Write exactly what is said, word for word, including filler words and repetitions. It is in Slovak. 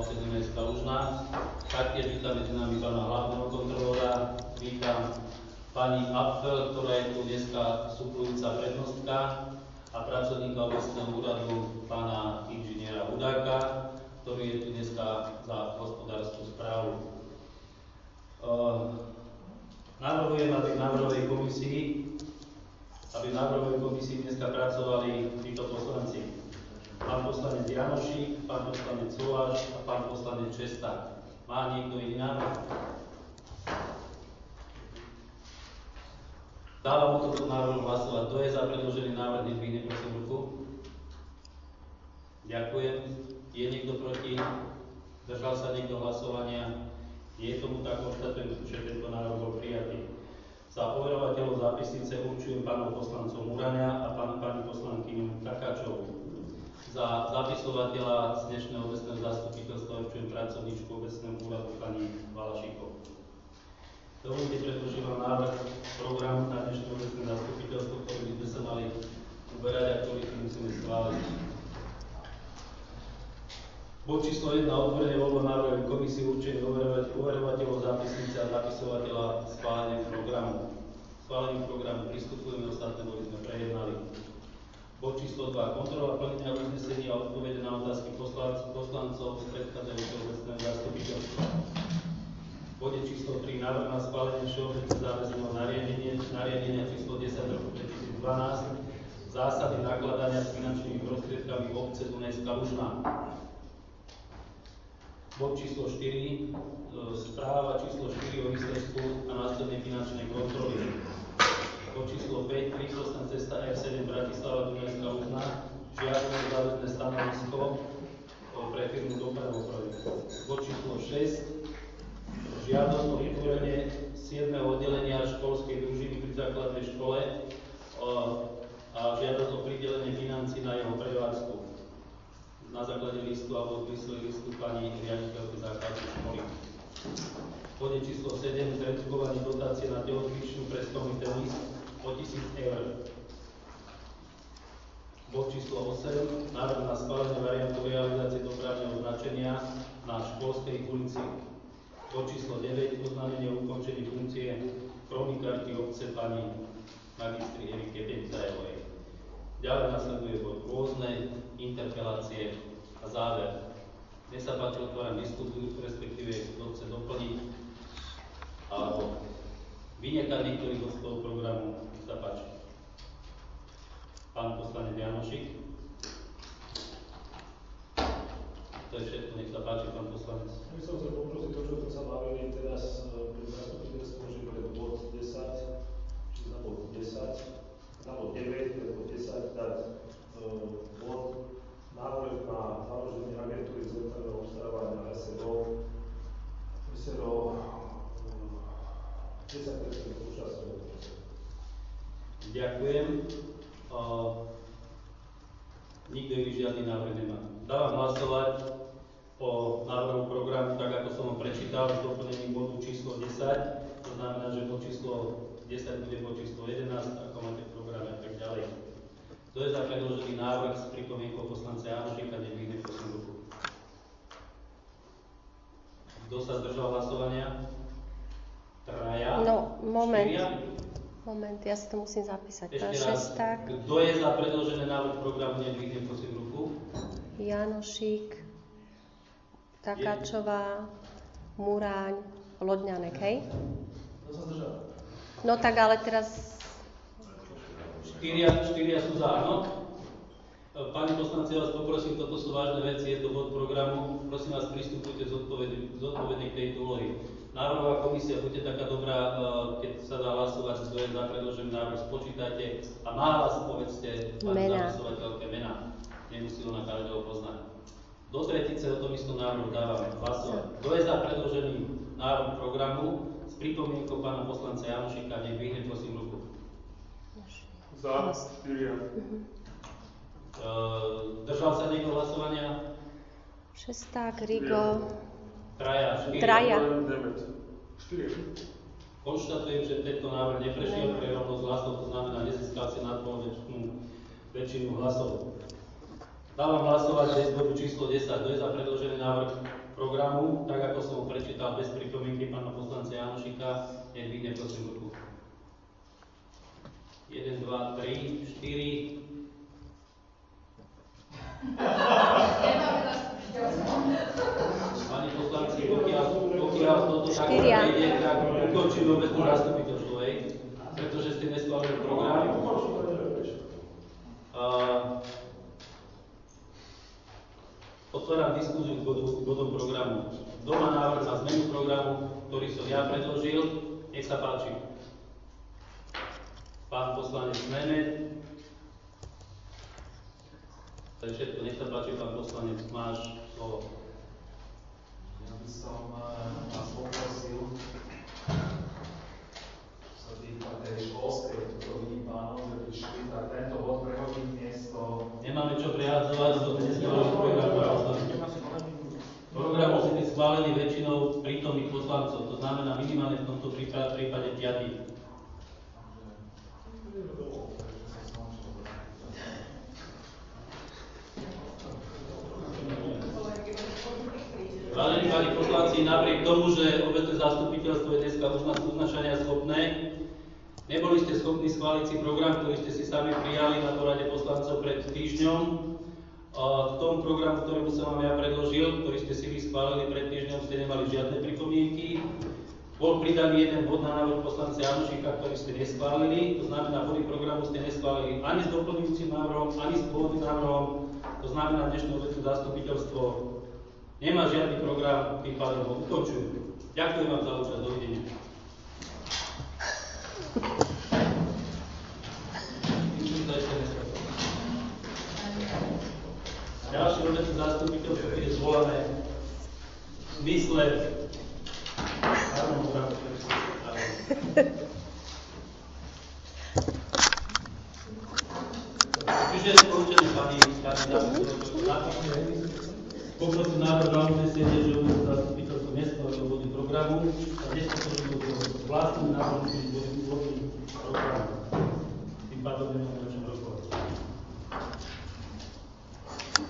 obce Dunajská Lužná. Taktiež vítam medzi nami pána hlavného kontrolóra, vítam pani Apfel, ktorá je tu dneska suplujúca prednostka, a pracovníka obecného úradu pána inžiniera Hudáka, ktorý je tu dneska za hospodárskú správu. Uh, navrhujem, aby v návrhovej komisii aby v návrhovej komisii dneska pracovali títo poslanci. Pán poslanec Janošík, pán poslanec Soláš a pán poslanec Šesták. Má niekto iný návrh? Dávam o toto návrhu hlasovať. Kto je za predložený návrh, nech vyhne prosím ruku. Ďakujem. Je niekto proti? Držal sa niekto hlasovania? Je tomu tak, konštatujem, že tento návrh bol prijatý. Za overovateľov zápisnice určujem pánov poslancov Murania a pán, pani poslankyňu Takáčovú. Za zapisovateľa z dnešného obecného zastupiteľstva určujem pracovníčku obecného úradu pani Valašíkovú. Dovolite, predložím vám návrh programu na dnešné obecné zastupiteľstvo, ktorý by sme sa mali uberať a ktorý si musíme schváliť. Bod číslo jedna. Otvorenie voľba návrhovej komisie určenie overovateľov zápisnice a zapisovateľa schválenia programu. Schválením programu pristupujeme, ostatné body sme prejednali. Bod číslo dva. Kontrola plnenia uznesenia a odpovede na otázky poslancov z predchádzajúceho obecného zastupiteľstva. Bode číslo tri. Návrh na schválenie všeobecne záväzného nariadenia, nariadenia číslo desať roku dvetisícdvanásť zásady nakladania s finančnými prostriedkami obce Dunajská Lužná. Bod číslo štyri. Správa číslo štyri o výsledku a následnej finančnej kontroly. Bod číslo päť. Rýchlostná cesta er sedem Bratislava Dunajská Lužná. Žiadne záväzné stanovisko pre firmu Dopravou projektu. Bod číslo šesť. Žiadosť o vytvorenie siedmeho oddelenia školskej družiny pri základnej škole a žiadosť o pridelenie financií na jeho prevádzku na základe listu alebo odpísli listu pani riaditeľky základnej školy. V bode číslo sedem. Zredukovanie dotácie na telocvičňu pre stolný tenis o tisíc eur. Bod číslo osem. Návrh na schválenie variantu realizácie dopravného značenia na školskej ulici. Bod číslo deväť. Oznámenie o ukončení funkcie kronikarky obce pani magistry Erike Bentajovej. Ďalej nasleduje bod rôzne, interpelácie a záver. Dnes sa páči, otváram diskusiu, respektíve kto chce doplniť alebo vynechať niektorých z toho programu. Nech sa páči. Pán poslanec Janošík. To je všetko, nech sa páči, pán poslanec. Ja som chcel poprosiť to, čo sme sa bavili teraz pri zastupiteľstve, že pre bod desať, či na bod desať, na bod deväť, pre bod desať, dať uh, bod návrh na založenie agentúry centrálneho obstarávania es er o, es er o desať percent účastného. Ďakujem. Uh, nikto iný žiadny návrh nemá. Dávam hlasovať o návrhu programu, tak ako som ho prečítal, s doplnením bodu číslo desať. To znamená, že bod číslo desať bude bod číslo jedenásť, ako máte v programe a tak ďalej. Kto je za predložený návrh s pripomienkou poslanca Janošíka, nech vyhne prosím ruku. Kto sa zdržal hlasovania? Traja? No, moment. Štyria? Moment, ja si to musím zapísať. Ešte Pán raz, Šesták, kto je za predložený návrh programu, nech vyhne prosím ruku. Janošík, Takáčová, Muráň, Lodňanek, hej? To sa zdržal. No tak ale teraz... Štyria, štyria sú za, áno. Pani poslanci, ja vás poprosím, toto sú vážne veci, je to bod programu. Prosím vás, pristupujte zodpovedne k tejto úlohy. Návrhová komisia, buďte taká dobrá, keď sa dá hlasovať, kto je za predložený návrh, spočítajte a náhlas povedzte pani zapisovateľke mená. Nemusí ona každého poznať. Do tretice o tom istom návrhu dávame hlasovať. Kto je za predložený návrh programu s pripomienkou pána poslanca Janošíka, nech vyhne prosím ruku. Za, štyria. Uh, držal sa niekto hlasovania? Šesták, Rigo, Traja, štyria. Traja. štyria. Konštatujem, že tento návrh neprešiel pre rovnosť hlasov, to znamená, nezískal si nadpolovičnú väčšinu hlasov. Dávam hlasovať bez bodu číslo desať. Kto je za predložený návrh programu, tak ako som ho prečítal bez pripomienky pána poslanca Janošika, nech vidne prosím ruku. jeden, dva, tri, štyri. Pani poslanci, pokiaľ, pokiaľ toto takto nejde, tak ukončím obecnú zastupiteľstvo, hej? Pretože ste neschválili program. Uh, otváram diskuziu k bodu, bodom programu. Kto má návrh na zmenu programu, ktorý som ja predložil, nech sa páči. Pán poslanec Mehmet. To je všetko, nech sa páči, pán poslanec, máš slovo. Ja by som vás poprosil, čo sa týka tej školskej, to vidím pánov, že prišli, tak tento bod prehodiť miesto. Nemáme čo prehadzovať, lebo dnes nemáme program poslancov. Program musíte schválený väčšinou prítomných poslancov, to znamená minimálne v tomto prípade, prípade piatich. Vážení páni poslanci, napriek tomu, že obecné zastupiteľstvo je dneska uznašania schopné, neboli ste schopní schváliť si program, ktorý ste si sami prijali na porade poslancov pred týždňom. K tomu programu, ktorý som vám ja predložil, ktorý ste si vy schválili pred týždňom, ste nemali žiadne pripomienky. Bol pridaný jeden bod na návrh poslanca Janošika, ktorý ste neschválili. To znamená, body programu ste neschválili ani s doplňujúcim návrhom, ani s pôvodným návrhom. To znamená, dnešné obecné zastupiteľstvo nemá žiadny program, tým pádom ho ukončujú. Ďakujem vám za účasť, dovidenia. Ďalšie obecné zastupiteľstvo bude zvolané v zmysle harmonogramu, ktorý som pripravil. Čiže skončené pani kandidátky, poprosím návrh na uznesenie, že obecné zastupiteľstvo neschválilo body programu a dnes poprosím vlastným návrhom body programu. Tým pádom nemám